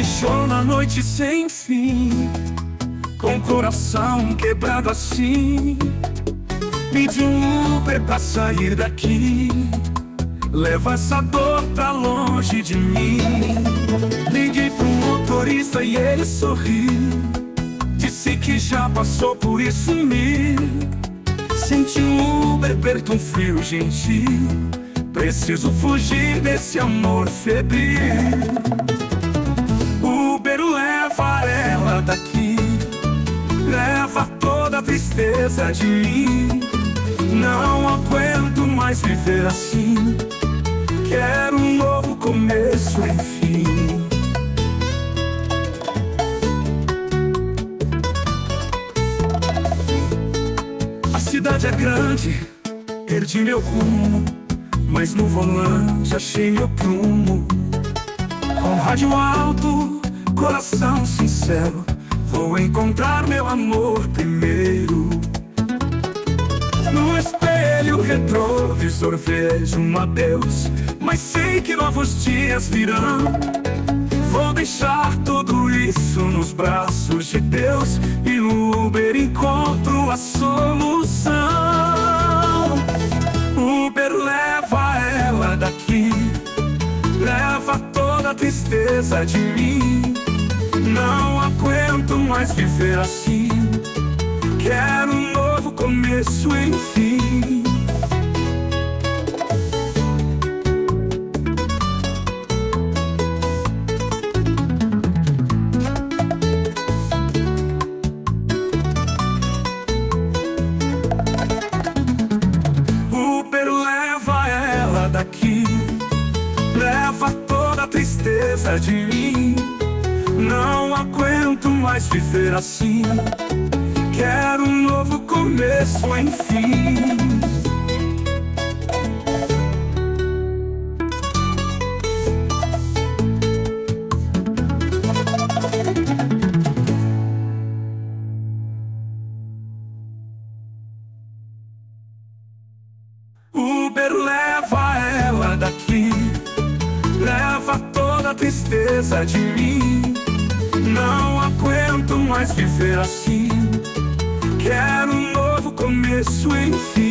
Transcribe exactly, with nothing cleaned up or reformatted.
deixou na noite sem fim, com o coração quebrado assim. Pedi um Uber pra sair daqui, leva essa dor pra longe de mim. Liguei pro motorista e ele sorriu, disse que já passou por isso me. Senti um Uber perto, um frio gentil, preciso fugir desse amor febril. Uber, leva ela daqui, leva toda a tristeza de mim. Não aguento mais viver assim, quero um novo começo, enfim. A cidade é grande, perdi meu rumo, mas no volante achei meu prumo. Com rádio alto, coração sincero, vou encontrar meu amor primeiro. No espelho retrovisor vejo um adeus, mas sei que novos dias virão. Vou deixar tudo isso nos braços de Deus, e no Uber encontro a solução. Uber, leva ela daqui, leva toda a tristeza de mim. Não aguento mais viver assim, quero um novo começo, enfim. Uber, leva ela daqui, leva toda a tristeza de mim. Não aguento mais viver assim, quero um novo começo, enfim. Uber, leva ela daqui, leva toda a tristeza de mim. Não aguento mais viver assim, quero um novo começo, enfim.